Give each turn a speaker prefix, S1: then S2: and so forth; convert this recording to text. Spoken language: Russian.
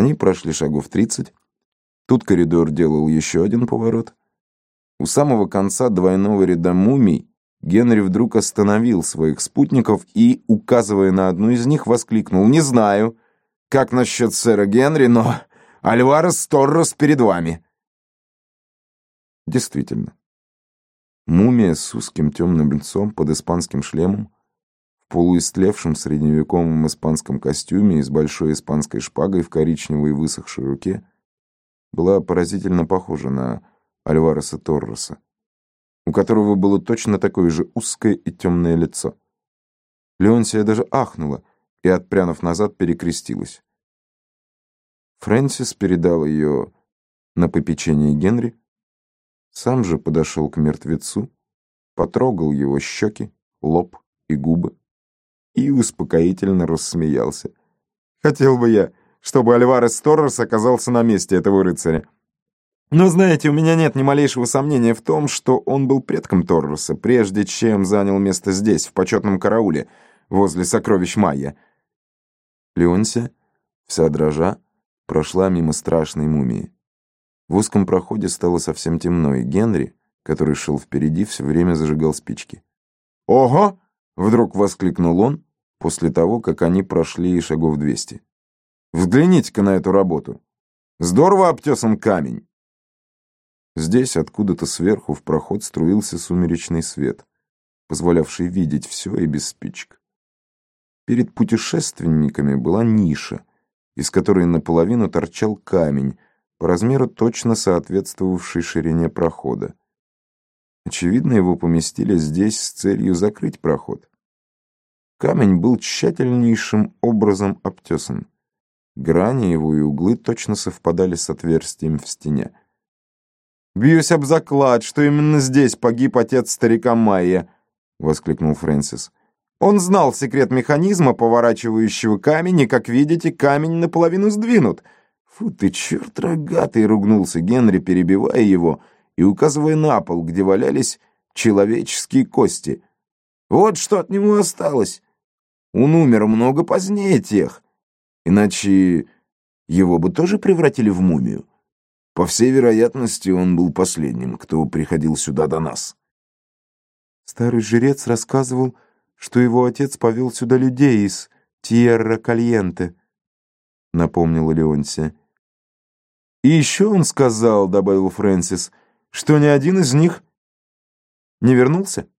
S1: Они прошли шагов 30. Тут коридор делал еще один поворот. У самого конца двойного ряда мумий Генри вдруг остановил своих спутников и, указывая на одну из них, воскликнул: «Не знаю, как насчет сэра Генри, но Альварес Торрес перед вами». Действительно, мумия с узким темным лицом под испанским шлемом, в полуистлевшем средневековом испанском костюме и с большой испанской шпагой в коричневой высохшей руке, была поразительно похожа на Альвареса Торреса, у которого было точно такое же узкое и темное лицо. Леонсия даже ахнула и, отпрянув назад, перекрестилась. Фрэнсис передал ее на попечение Генри, сам же подошел к мертвецу, потрогал его щеки, лоб и губы и успокоительно рассмеялся. «Хотел бы я, чтобы Альварес Торрес оказался на месте этого рыцаря. Но, знаете, у меня нет ни малейшего сомнения в том, что он был предком Торреса, прежде чем занял место здесь, в почетном карауле, возле сокровищ Майя». Леонсия, вся дрожа, прошла мимо страшной мумии. В узком проходе стало совсем темно, и Генри, который шел впереди, все время зажигал спички. «Ого!» — вдруг воскликнул он, после того, как они прошли шагов 200. «Взгляните-ка на эту работу! Здорово обтесан камень!» Здесь, откуда-то сверху, в проход струился сумеречный свет, позволявший видеть все и без спичек. Перед путешественниками была ниша, из которой наполовину торчал камень, по размеру точно соответствовавший ширине прохода. Очевидно, его поместили здесь с целью закрыть проход. Камень был тщательнейшим образом обтесан. Грани его и углы точно совпадали с отверстием в стене. «Бьюсь об заклад, что именно здесь погиб отец старика Майя», — воскликнул Фрэнсис. «Он знал секрет механизма, поворачивающего камень, и, как видите, камень наполовину сдвинут». «Фу ты, черт рогатый!» — ругнулся Генри, перебивая его и указывая на пол, где валялись человеческие кости. «Вот что от него осталось. Он умер много позднее тех. Иначе его бы тоже превратили в мумию. По всей вероятности, он был последним, кто приходил сюда до нас».
S2: Старый жрец рассказывал, что его отец повел сюда людей из Тьерра-Кальенте, напомнила Леонсия.
S1: «И еще он сказал, — добавил Фрэнсис, — что ни один из них не вернулся».